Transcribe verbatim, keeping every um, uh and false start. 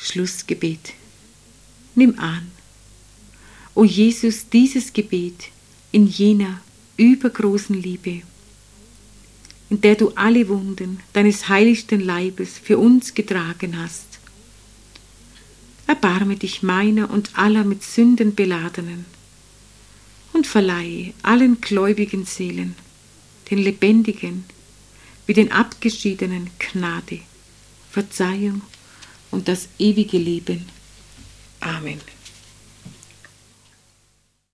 Schlussgebet. Nimm an, o Jesus, dieses Gebet in jener übergroßen Liebe, in der du alle Wunden deines heiligsten Leibes für uns getragen hast. Erbarme dich meiner und aller mit Sünden beladenen und verleihe allen gläubigen Seelen, den Lebendigen wie den Abgeschiedenen, Gnade, Verzeihung und das ewige Leben. Amen.